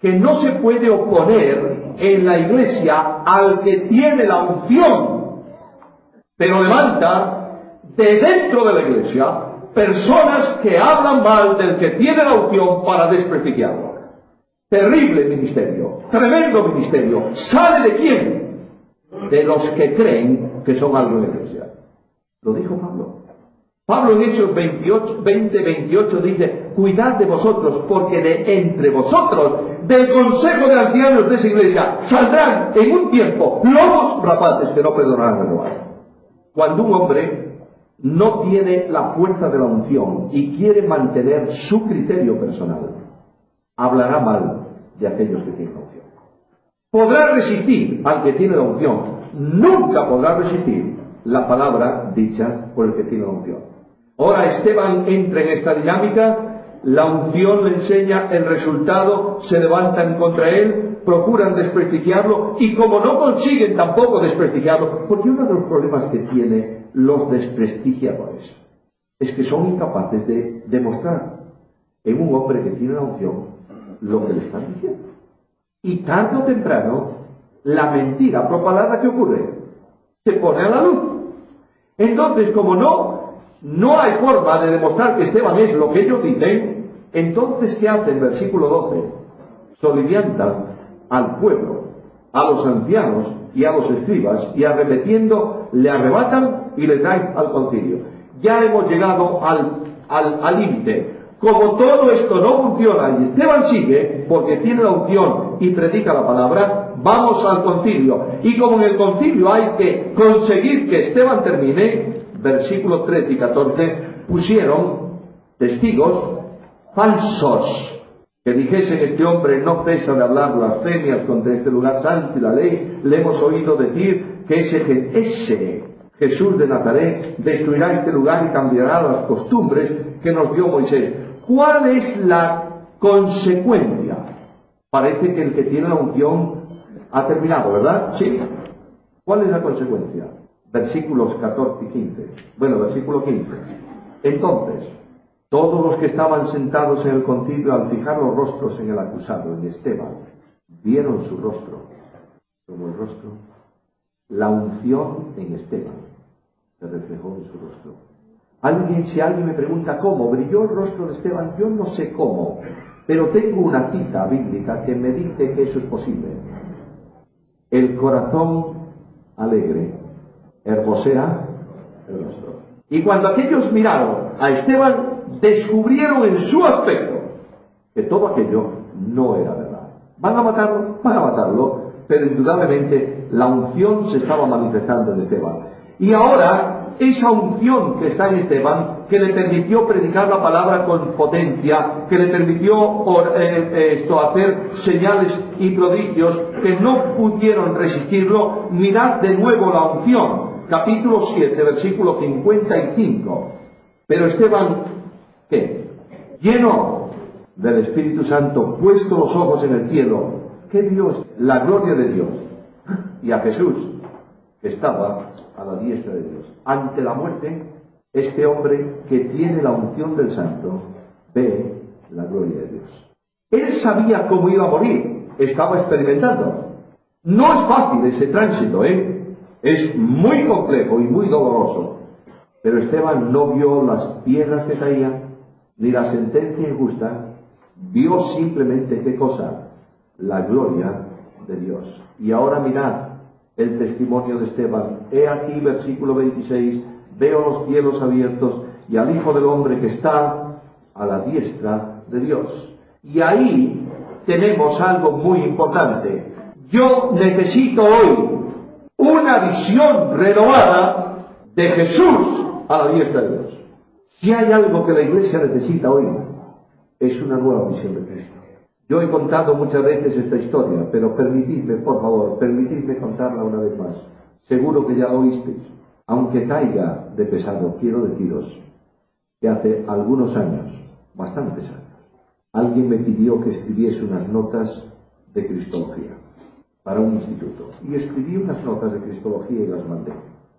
que no se puede oponer en la iglesia al que tiene la unción, pero levanta de dentro de la iglesia personas que hablan mal del que tiene la unción para desprestigiarlo. Terrible ministerio, tremendo ministerio. ¿Sabe de quién? De los que creen que son algo en la iglesia. Lo dijo Pablo. Pablo en Hechos veinte, veintiocho dice: cuidad de vosotros, porque de entre vosotros, del consejo de ancianos de esa iglesia, saldrán en un tiempo lobos rapaces que no perdonarán el robar. Cuando un hombre no tiene la fuerza de la unción y quiere mantener su criterio personal, hablará mal de aquellos que tienen la unción. Podrá resistir al que tiene la unción, nunca podrá resistir la palabra dicha por el que tiene la unción. Ahora Esteban entra en esta dinámica, la unción le enseña el resultado, se levantan contra él, procuran desprestigiarlo, y como no consiguen tampoco desprestigiarlo, porque uno de los problemas que tiene los desprestigiadores es que son incapaces de demostrar en un hombre que tiene la unción lo que le están diciendo. Y tarde o temprano, la mentira propalada, ¿qué ocurre? Se pone a la luz. Entonces, como no, no hay forma de demostrar que Esteban es lo que ellos dicen, entonces, ¿qué hacen? Versículo doce. Soliviantan al pueblo, a los ancianos y a los escribas, y arremetiendo, le arrebatan y le traen al concilio. Ya hemos llegado al al al límite. Como todo esto no funciona y Esteban sigue, porque tiene la unción y predica la palabra, vamos al concilio. Y como en el concilio hay que conseguir que Esteban termine, versículos trece y catorce, pusieron testigos falsos que dijesen: este hombre no cesa de hablar blasfemias contra este lugar santo y la ley. Le hemos oído decir que ese, ese Jesús de Nazaret destruirá este lugar y cambiará las costumbres que nos dio Moisés. ¿Cuál es la consecuencia? Parece que el que tiene la unción ha terminado, ¿verdad? Sí. ¿Cuál es la consecuencia? Versículos catorce y quince. Bueno, versículo quince. Entonces, todos los que estaban sentados en el concilio, al fijar los rostros en el acusado, en Esteban, vieron su rostro como el rostro. La unción en Esteban se reflejó en su rostro. Alguien, si alguien me pregunta cómo brilló el rostro de Esteban, yo no sé cómo, pero tengo una cita bíblica que me dice que eso es posible. El corazón alegre hermosea el rostro. Y cuando aquellos miraron a Esteban, descubrieron en su aspecto que todo aquello no era verdad. ¿Van a matarlo? Van a matarlo, pero indudablemente la unción se estaba manifestando en Esteban. Y ahora, esa unción que está en Esteban, que le permitió predicar la palabra con potencia, que le permitió or, eh, esto, hacer señales y prodigios que no pudieron resistirlo, mirad de nuevo la unción. Capítulo siete, versículo cincuenta y cinco. Pero Esteban, ¿qué? Lleno del Espíritu Santo, puesto los ojos en el cielo, ¿qué vio? La gloria de Dios y a Jesús, que estaba a la diestra de Dios. Ante la muerte, este hombre que tiene la unción del Santo ve la gloria de Dios. Él sabía cómo iba a morir, estaba experimentando. No es fácil ese tránsito, ¿eh? Es muy complejo y muy doloroso. Pero Esteban no vio las piedras que caían, ni la sentencia injusta, vio simplemente, ¿qué cosa? La gloria de Dios. Y ahora mirad el testimonio de Esteban. He aquí, versículo veintiséis, veo los cielos abiertos y al Hijo del Hombre que está a la diestra de Dios. Y ahí tenemos algo muy importante. Yo necesito hoy una visión renovada de Jesús a la diestra de Dios. Si hay algo que la Iglesia necesita hoy, es una nueva visión de Cristo. Yo he contado muchas veces esta historia, pero permitidme, por favor, permitidme contarla una vez más. Seguro que ya lo oísteis. Aunque caiga de pesado, quiero deciros que hace algunos años, bastantes años, alguien me pidió que escribiese unas notas de Cristología para un instituto. Y escribí unas notas de Cristología y las mandé.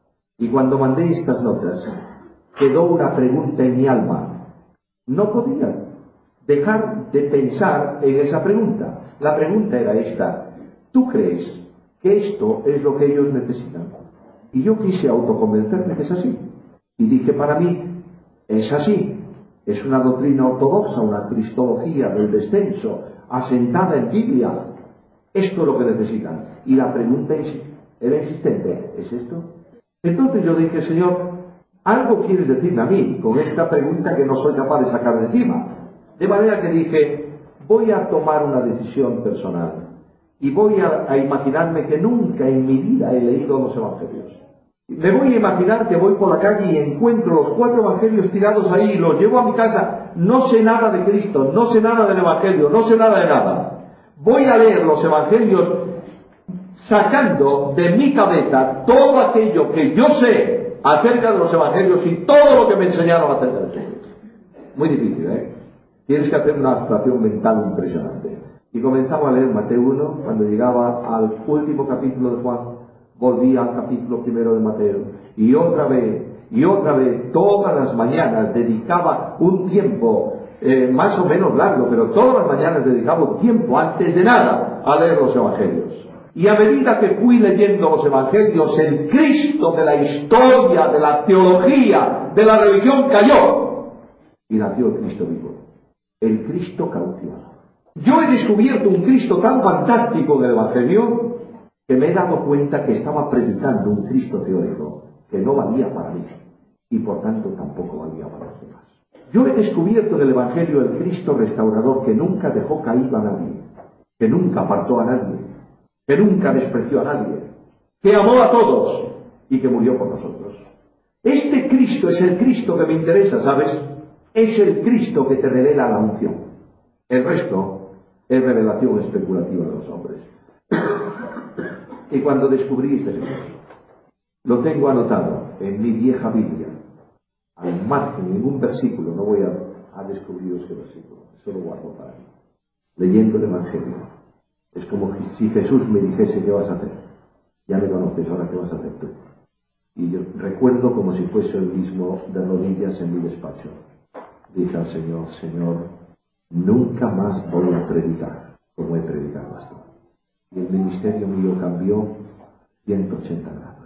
Y cuando mandé estas notas, quedó una pregunta en mi alma. No podía dejar de pensar en esa pregunta. La pregunta era esta: ¿tú crees que esto es lo que ellos necesitan? Y yo quise autoconvencerme que es así. Y dije, para mí, es así. Es una doctrina ortodoxa, una cristología del descenso, asentada en Biblia. Esto es lo que necesitan. Y la pregunta era insistente: ¿es esto? Entonces yo dije, Señor, algo quieres decirme a mí con esta pregunta que no soy capaz de sacar de encima. De manera que dije, voy a tomar una decisión personal y voy a, a imaginarme que nunca en mi vida he leído los evangelios. Me voy a imaginar que voy por la calle y encuentro los cuatro evangelios tirados ahí y los llevo a mi casa. No sé nada de Cristo, no sé nada del evangelio, no sé nada de nada. Voy a leer los evangelios sacando de mi cabeza todo aquello que yo sé acerca de los evangelios y todo lo que me enseñaron acerca de ellos. Muy difícil, ¿eh? Tienes que hacer una abstracción mental impresionante. Y comenzaba a leer Mateo uno. Cuando llegaba al último capítulo de Juan, volvía al capítulo primero de Mateo. Y otra vez, y otra vez, todas las mañanas dedicaba un tiempo, eh, más o menos largo, pero todas las mañanas dedicaba un tiempo, antes de nada, a leer los evangelios. Y a medida que fui leyendo los evangelios, el Cristo de la historia, de la teología, de la religión cayó. Y nació el Cristo vivo. El Cristo cautivado. Yo he descubierto un Cristo tan fantástico en el Evangelio que me he dado cuenta que estaba predicando un Cristo teórico que no valía para mí y por tanto tampoco valía para los demás. Yo he descubierto en el Evangelio el Cristo restaurador que nunca dejó caído a nadie, que nunca apartó a nadie, que nunca despreció a nadie, que amó a todos y que murió por nosotros. Este Cristo es el Cristo que me interesa, ¿sabes? Es el Cristo que te revela la unción. El resto es revelación especulativa de los hombres. Y cuando descubrí este Señor, lo tengo anotado en mi vieja Biblia, al margen, en un versículo, no voy a, a descubrir ese versículo, eso lo guardo para mí. Leyendo el Evangelio, es como si Jesús me dijese, ¿qué vas a hacer? Ya me conoces, ahora ¿qué vas a hacer tú? Y yo recuerdo como si fuese el mismo de rodillas en mi despacho. Dije al Señor, Señor, nunca más voy a predicar como he predicado hasta ahora. Y el ministerio mío cambió ciento ochenta grados.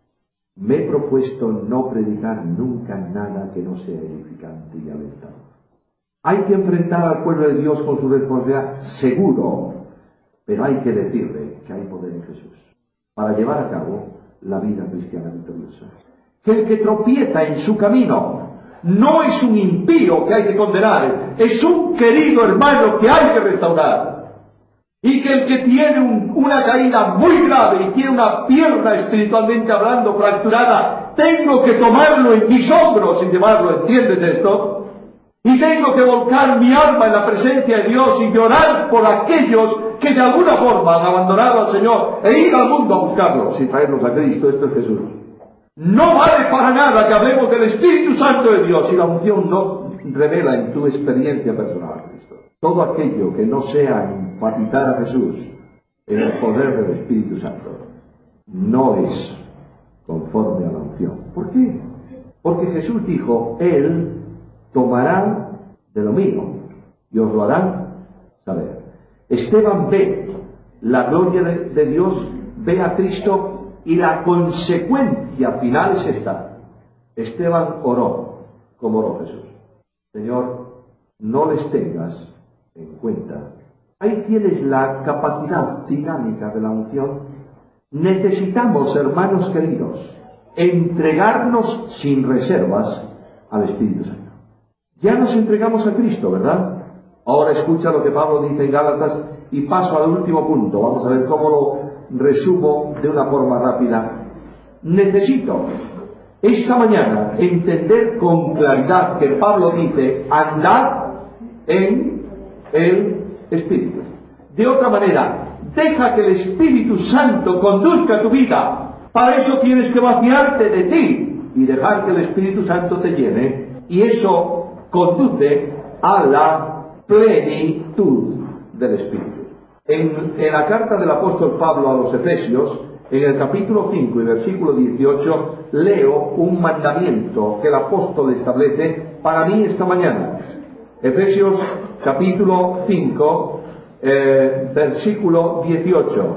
Me he propuesto no predicar nunca nada que no sea edificante y alentador. Hay que enfrentar al pueblo de Dios con su responsabilidad, seguro, pero hay que decirle que hay poder en Jesús para llevar a cabo la vida cristiana victoriosa. Que el que tropieza en su camino no es un impío que hay que condenar, es un querido hermano que hay que restaurar. Y que el que tiene un, una caída muy grave y tiene una pierna espiritualmente hablando fracturada, tengo que tomarlo en mis hombros y llevarlo, ¿entiendes esto? Y tengo que volcar mi alma en la presencia de Dios y llorar por aquellos que de alguna forma han abandonado al Señor e ir al mundo a buscarlos y traerlos a Cristo. Esto es Jesús. No vale para nada que hablemos del Espíritu Santo de Dios si la unción no revela en tu experiencia personal a Cristo. Todo aquello que no sea enfatizar a Jesús en el poder del Espíritu Santo no es conforme a la unción. ¿Por qué? Porque Jesús dijo, Él tomará de lo mío y os lo harán saber. Esteban ve la gloria de, de Dios, ve a Cristo, y la consecuencia final es esta. Esteban oró como oró Jesús. Señor, no les tengas en cuenta. Ahí tienes la capacidad dinámica de la unción. Necesitamos, hermanos queridos, entregarnos sin reservas al Espíritu Santo. Ya nos entregamos a Cristo, ¿verdad? Ahora escucha lo que Pablo dice en Gálatas y paso al último punto. Vamos a ver cómo lo resumo de una forma rápida. Necesito esta mañana entender con claridad que Pablo dice, andad en el Espíritu. De otra manera, deja que el Espíritu Santo conduzca tu vida. Para eso tienes que vaciarte de ti y dejar que el Espíritu Santo te llene, y eso conduce a la plenitud del Espíritu. En, en la carta del apóstol Pablo a los Efesios, en el capítulo cinco y versículo dieciocho, leo un mandamiento que el apóstol establece para mí esta mañana. Efesios capítulo cinco, eh, versículo dieciocho.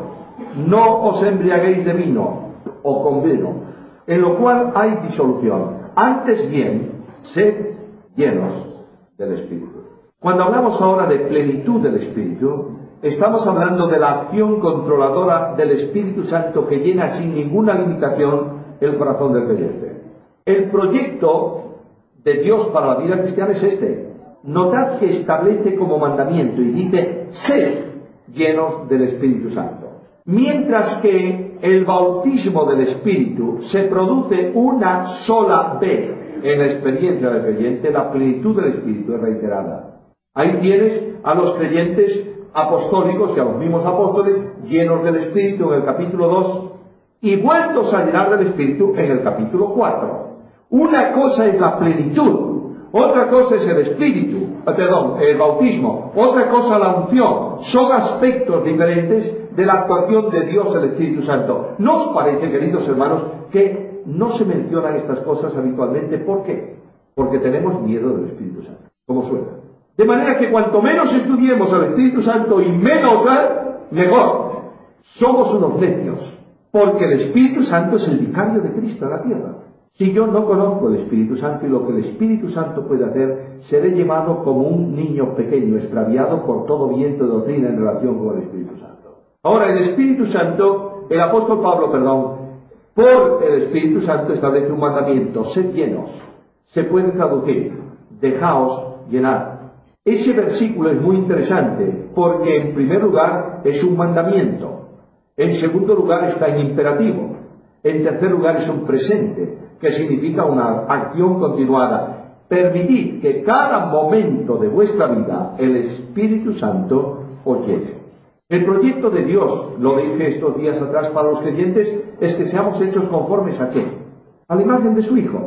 No os embriaguéis de vino o con vino, en lo cual hay disolución. Antes bien, sed llenos del Espíritu. Cuando hablamos ahora de plenitud del Espíritu, estamos hablando de la acción controladora del Espíritu Santo que llena sin ninguna limitación el corazón del creyente. El proyecto de Dios para la vida cristiana es este. Notad que establece como mandamiento y dice, sed llenos del Espíritu Santo. Mientras que el bautismo del Espíritu se produce una sola vez en la experiencia del creyente, la plenitud del Espíritu es reiterada. Ahí tienes a los creyentes apostólicos y a los mismos apóstoles llenos del Espíritu en el capítulo dos y vueltos a llenar del Espíritu en el capítulo cuatro. Una cosa es la plenitud, otra cosa es el Espíritu, eh, perdón, el bautismo, otra cosa la unción. Son aspectos diferentes de la actuación de Dios el Espíritu Santo. ¿No os parece, queridos hermanos, que no se mencionan estas cosas habitualmente? ¿Por qué? Porque tenemos miedo del Espíritu Santo, como suena. De manera que cuanto menos estudiemos al Espíritu Santo y menos a, mejor. Somos unos necios, porque el Espíritu Santo es el vicario de Cristo en la tierra. Si yo no conozco el Espíritu Santo y lo que el Espíritu Santo puede hacer, seré llevado como un niño pequeño, extraviado por todo viento de doctrina en relación con el Espíritu Santo. Ahora, el Espíritu Santo, el apóstol Pablo, perdón, por el Espíritu Santo establece un mandamiento, sed llenos. Se puede traducir, dejaos llenar. Ese versículo es muy interesante, porque en primer lugar es un mandamiento, en segundo lugar está en imperativo, en tercer lugar es un presente, que significa una acción continuada. Permitid que cada momento de vuestra vida el Espíritu Santo os llene. El proyecto de Dios, lo dije estos días atrás para los creyentes, es que seamos hechos conformes a qué? A la imagen de su Hijo.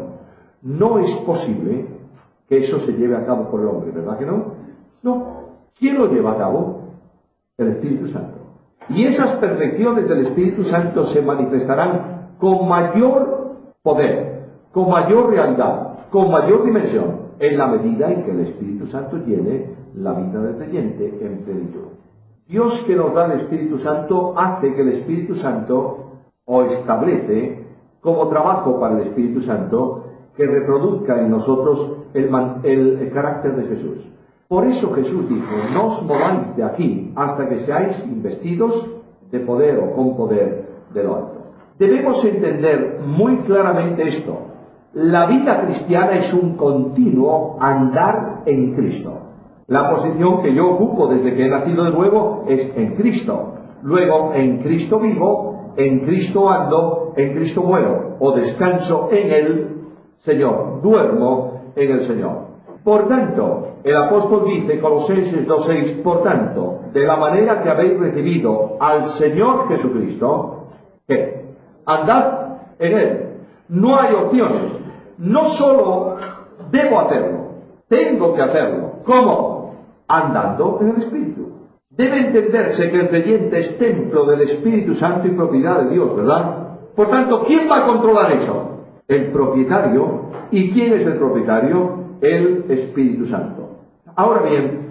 No es posible que eso se lleve a cabo por el hombre, ¿verdad que no? No. ¿Quién lo lleva a cabo? El Espíritu Santo. Y esas perfecciones del Espíritu Santo se manifestarán con mayor poder, con mayor realidad, con mayor dimensión, en la medida en que el Espíritu Santo llene la vida del creyente en plenitud. Dios, que nos da el Espíritu Santo, hace que el Espíritu Santo, o establece como trabajo para el Espíritu Santo, que reproduzca en nosotros el, el, el carácter de Jesús. Por eso Jesús dijo, no os mováis de aquí hasta que seáis investidos de poder o con poder de lo alto. Debemos entender muy claramente esto. La vida cristiana es un continuo andar en Cristo. La posición que yo ocupo desde que he nacido de nuevo es en Cristo. Luego, en Cristo vivo, en Cristo ando, en Cristo muero, o descanso en el Señor, duermo en el Señor. Por tanto, el apóstol dice, Colosenses dos seis, por tanto, de la manera que habéis recibido al Señor Jesucristo, ¿qué? Andad en Él. No hay opciones. No solo debo hacerlo, tengo que hacerlo. ¿Cómo? Andando en el Espíritu. Debe entenderse que el creyente es templo del Espíritu Santo y propiedad de Dios, ¿verdad? Por tanto, ¿quién va a controlar eso? El propietario. ¿Y quién es el propietario? El Espíritu Santo. Ahora bien,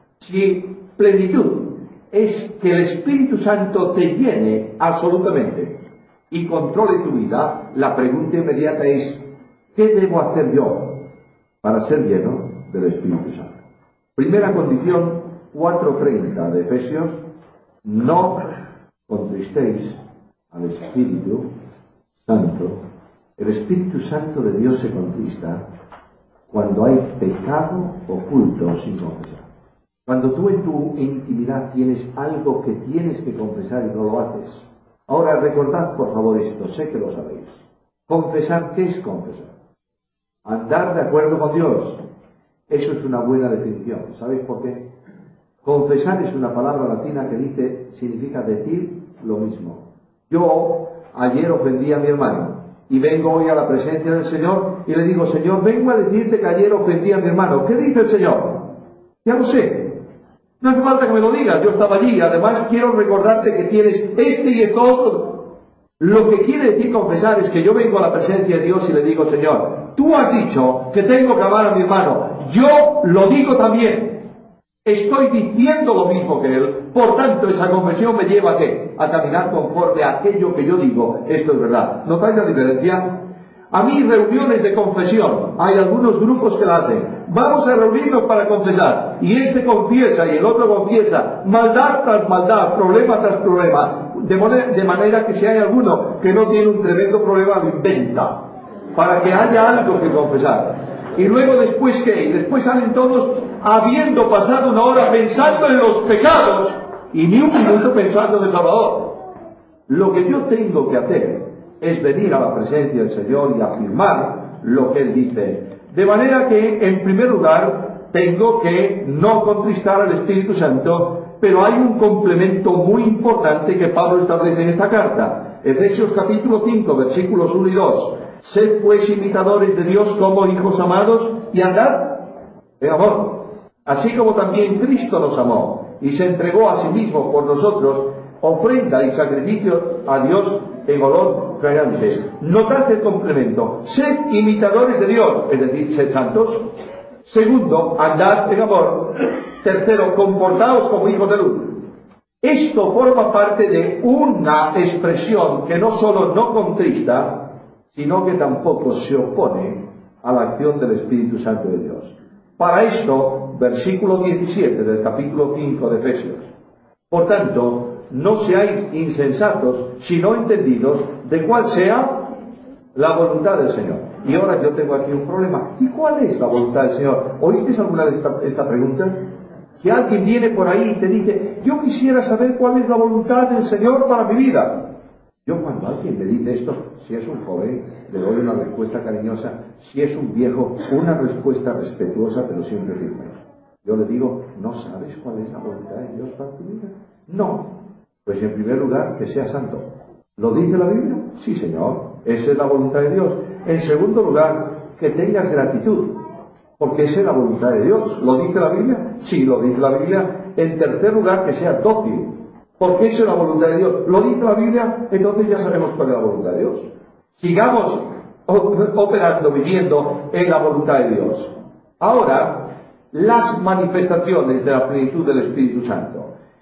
si plenitud es que el Espíritu Santo te llene absolutamente y controle tu vida, la pregunta inmediata es, ¿qué debo hacer yo para ser lleno del Espíritu Santo? Primera condición, cuatro treinta de Efesios, no contristéis al Espíritu Santo. El Espíritu Santo de Dios se contrista cuando hay pecado oculto sin confesar. Cuando tú en tu intimidad tienes algo que tienes que confesar y no lo haces. Ahora recordad por favor esto, sé que lo sabéis. Confesar, ¿qué es confesar? Andar de acuerdo con Dios. Eso es una buena definición. ¿Sabéis por qué? Confesar es una palabra latina que dice, significa decir lo mismo. Yo ayer ofendí a mi hermano y vengo hoy a la presencia del Señor y le digo, Señor, vengo a decirte que ayer ofendí a mi hermano. ¿Qué dice el Señor? Ya lo sé. No hace falta que me lo digas, yo estaba allí. Además quiero recordarte que tienes este y esto otro. Lo que quiere decir confesar es que yo vengo a la presencia de Dios y le digo, Señor, tú has dicho que tengo que amar a mi hermano. Yo lo digo también. Estoy diciendo lo mismo que él, por tanto esa confesión me lleva a qué? A caminar conforme a aquello que yo digo, esto es verdad. ¿Notáis la diferencia? A mí reuniones de confesión, hay algunos grupos que la hacen. Vamos a reunirnos para confesar, y este confiesa y el otro confiesa, maldad tras maldad, problema tras problema, de, manera, de manera que si hay alguno que no tiene un tremendo problema, lo inventa, para que haya algo que confesar. Y luego después ¿qué? Y después salen todos habiendo pasado una hora pensando en los pecados y ni un minuto pensando en el Salvador. Lo que yo tengo que hacer es venir a la presencia del Señor y afirmar lo que Él dice. De manera que, en primer lugar, tengo que no contristar al Espíritu Santo, pero hay un complemento muy importante que Pablo establece en esta carta. Efesios capítulo cinco, versículos uno y dos. Sed pues imitadores de Dios como hijos amados y andad en amor, así como también Cristo nos amó y se entregó a sí mismo por nosotros, ofrenda y sacrificio a Dios en olor fragante. Notad el complemento: sed imitadores de Dios, es decir, sed santos. Segundo, andad en amor. Tercero, comportaos como hijos de luz. Esto forma parte de una expresión que no solo no contrista, sino que tampoco se opone a la acción del Espíritu Santo de Dios. Para esto, versículo diecisiete del capítulo cinco de Efesios. Por tanto, no seáis insensatos, sino entendidos de cuál sea la voluntad del Señor. Y ahora yo tengo aquí un problema. ¿Y cuál es la voluntad del Señor? ¿Oíste alguna vez esta, esta pregunta? Que alguien viene por ahí y te dice, yo quisiera saber cuál es la voluntad del Señor para mi vida. Yo cuando alguien me dice esto, si es un joven, le doy una respuesta cariñosa, si es un viejo, una respuesta respetuosa, pero siempre firme. Yo le digo, ¿no sabes cuál es la voluntad de Dios para tu vida? No. Pues en primer lugar, que sea santo. ¿Lo dice la Biblia? Sí, Señor. Esa es la voluntad de Dios. En segundo lugar, que tengas gratitud, porque esa es la voluntad de Dios. ¿Lo dice la Biblia? Sí, lo dice la Biblia. En tercer lugar, que seas dócil, porque esa es la voluntad de Dios. ¿Lo dice la Biblia? Entonces ya sabemos cuál es la voluntad de Dios. Sigamos operando, viviendo en la voluntad de Dios. Ahora, las manifestaciones de la plenitud del Espíritu Santo.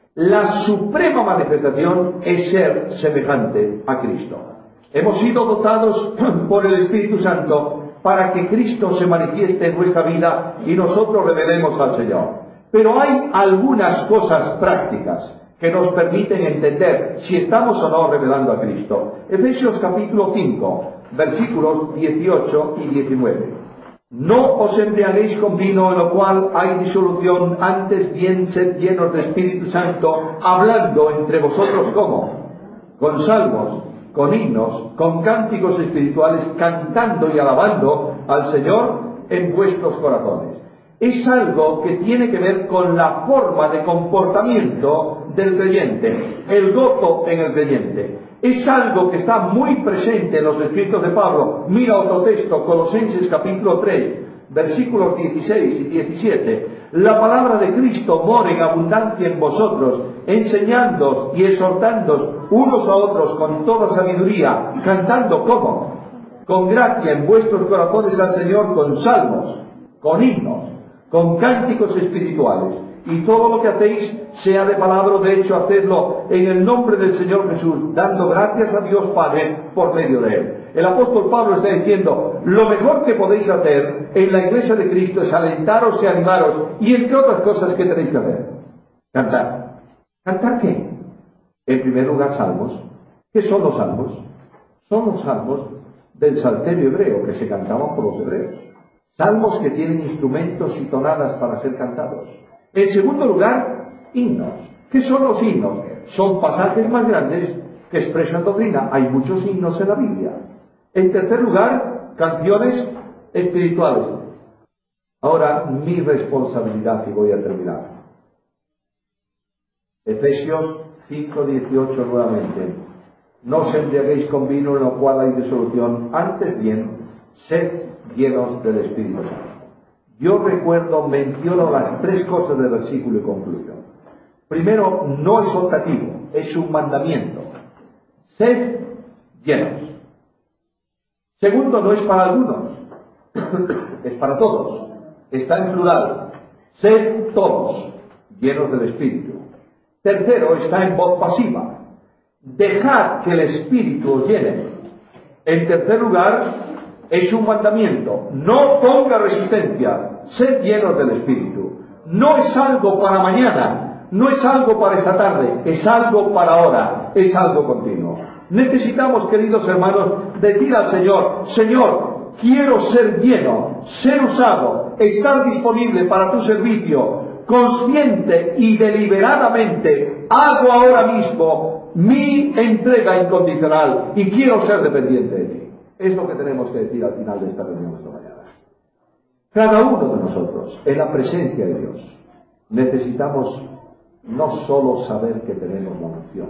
La suprema manifestación es ser semejante a Cristo. Hemos sido dotados por el Espíritu Santo para que Cristo se manifieste en nuestra vida y nosotros revelemos al Señor. Pero hay algunas cosas prácticas que nos permiten entender si estamos o no revelando a Cristo. Efesios capítulo cinco, versículos dieciocho y diecinueve. No os embriaguéis con vino en lo cual hay disolución, antes bien sed llenos de Espíritu Santo, hablando entre vosotros ¿cómo? Con salmos, con himnos, con cánticos espirituales, cantando y alabando al Señor en vuestros corazones. Es algo que tiene que ver con la forma de comportamiento del creyente, el gozo en el creyente. Es algo que está muy presente en los escritos de Pablo. Mira otro texto, Colosenses capítulo tres, versículos dieciséis y diecisiete. La palabra de Cristo mora en abundancia en vosotros, enseñándoos y exhortándoos unos a otros con toda sabiduría, cantando ¿cómo? Con gracia en vuestros corazones al Señor con salmos, con himnos, con cánticos espirituales, y todo lo que hacéis, sea de palabra o de hecho, hacedlo en el nombre del Señor Jesús, dando gracias a Dios Padre por medio de Él. El apóstol Pablo está diciendo, lo mejor que podéis hacer en la iglesia de Cristo es alentaros y animaros, y entre otras cosas, ¿qué tenéis que hacer? Cantar. ¿Cantar qué? En primer lugar, salmos. ¿Qué son los salmos? Son los salmos del salterio hebreo, que se cantaban por los hebreos. Salmos que tienen instrumentos y tonadas para ser cantados. En segundo lugar, himnos. ¿Qué son los himnos? Son pasajes más grandes que expresan doctrina. Hay muchos himnos en la Biblia. En tercer lugar, canciones espirituales. Ahora, mi responsabilidad, y voy a terminar. Efesios cinco dieciocho nuevamente. No os embriaguéis con vino en lo cual hay disolución, antes bien, sed llenos del Espíritu Santo. Yo recuerdo, menciono las tres cosas del versículo y concluyo. Primero, no es optativo, es un mandamiento. Sed llenos. Segundo, no es para algunos, es para todos. Está en plural. Sed todos. llenos del Espíritu. Tercero, está en voz pasiva. Dejad que el Espíritu os llene. En tercer lugar, es un mandamiento. No ponga resistencia. Sed llenos del Espíritu. No es algo para mañana, no es algo para esta tarde, es algo para ahora, es algo continuo. Necesitamos, queridos hermanos, decir al Señor: Señor, quiero ser lleno, ser usado, estar disponible para tu servicio, consciente y deliberadamente. Hago ahora mismo mi entrega incondicional y quiero ser dependiente de ti. Es lo que tenemos que decir al final de esta reunión esta mañana. Cada uno de nosotros, en la presencia de Dios, necesitamos no solo saber que tenemos la unción,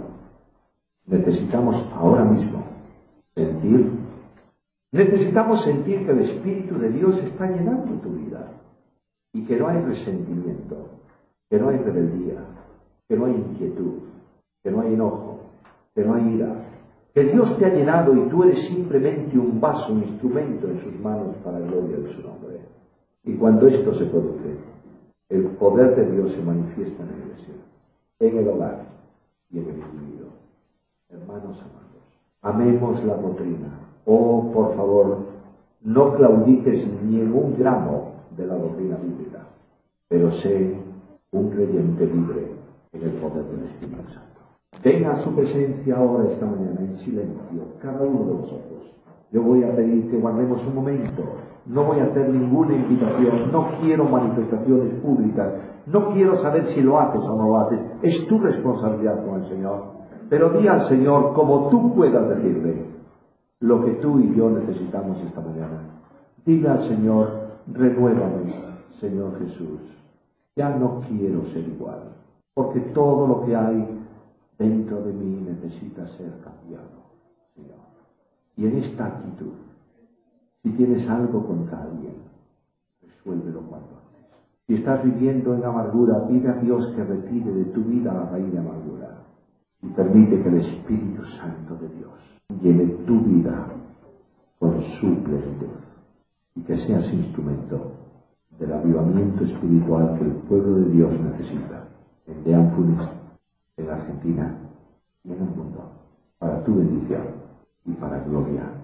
necesitamos ahora mismo sentir, necesitamos sentir que el Espíritu de Dios está llenando tu vida y que no hay resentimiento, que no hay rebeldía, que no hay inquietud, que no hay enojo, que no hay ira, que Dios te ha llenado y tú eres simplemente un vaso, un instrumento en sus manos para la gloria de su nombre. Y cuando esto se produce, el poder de Dios se manifiesta en la iglesia, en el hogar y en el individuo. Hermanos amados, amemos la doctrina. Oh, por favor, no claudiques ni en un gramo de la doctrina bíblica, pero sé un creyente libre en el poder del Espíritu Santo. Venga a su presencia ahora, esta mañana, en silencio, cada uno de vosotros. Yo voy a pedir que guardemos un momento. No voy a hacer ninguna invitación, no quiero manifestaciones públicas, no quiero saber si lo haces o no lo haces. Es tu responsabilidad con el Señor. Pero di al Señor, como tú puedas decirle, lo que tú y yo necesitamos esta mañana. Dile al Señor: renuévame, Señor Jesús. Ya no quiero ser igual, porque todo lo que hay dentro de mí necesita ser cambiado, Señor. Y en esta actitud, si tienes algo contra alguien, resuélvelo cuanto antes. Si estás viviendo en amargura, pide a Dios que retire de tu vida la raíz de amargura y permite que el Espíritu Santo de Dios llene tu vida con su plenitud y que seas instrumento del avivamiento espiritual que el pueblo de Dios necesita en Deanfunis, en Argentina y en el mundo, para tu bendición y para gloria